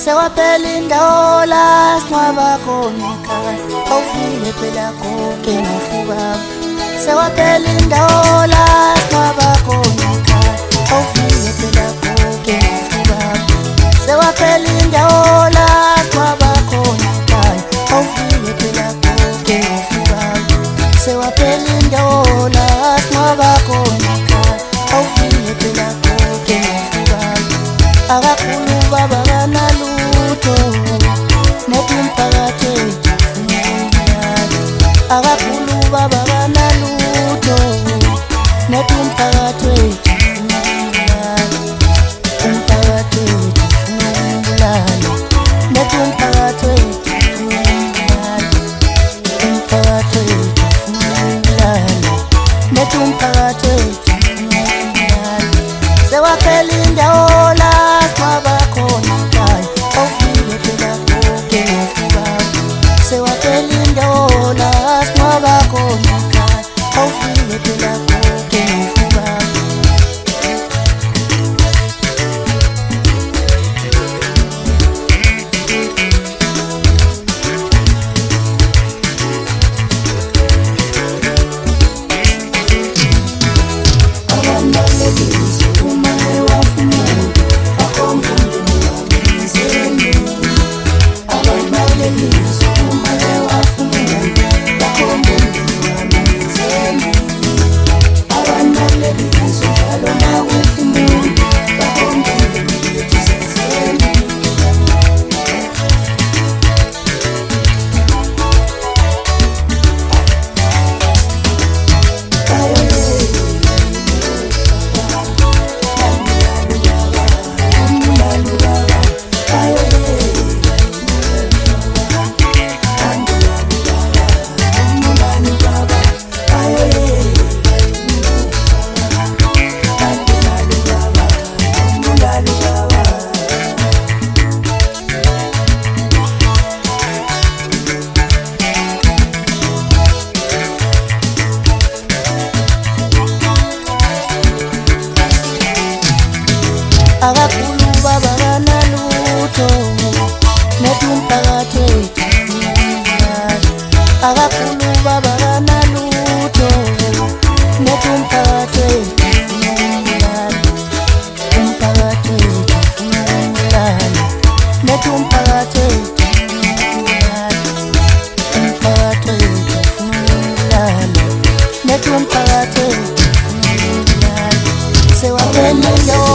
Sewaphela indawo la singcwaba khona ekhaya, awufike phela konke ngofubaba. Sewaphela indawo la singcwaba khona ekhaya, awufike phela konke ngofubaba. Sewaphela indawo la singcwaba khona ekhaya, awufike phela konke ngofubaba. Sewaphela indawo la singcwaba khona ekhaya, awufike phela konke ngofubaba. Akakhulu baba kanalutho nethi umphakathi wethu umnyala. Akakhulu baba kanalutho nethi umphakathi wethu umnyala. Umphakathi wethu umnyala, nethi umphakathi wethu umnyala. Umphakathi wethu umnyala, nethi umphakathi wethu umnyala. Sewaphela indawo la singcwaba khona ekhaya, awufike phela konke ngofubaba. Sewaphela indawo la singcwaba khona ekhaya, awufike phela konke ngofubaba. Akakhulu baba kanalutho nethi umphakathi wethu umnyala. Akakhulu baba kanalutho nethi umphakathi wethu umnyala. Umphakathi wethu umnyala, nethi umphakathi wethu umnyala. Umphakathi wethu umnyala, nethi umphakathi wethu umnyala. Sewaphela indawo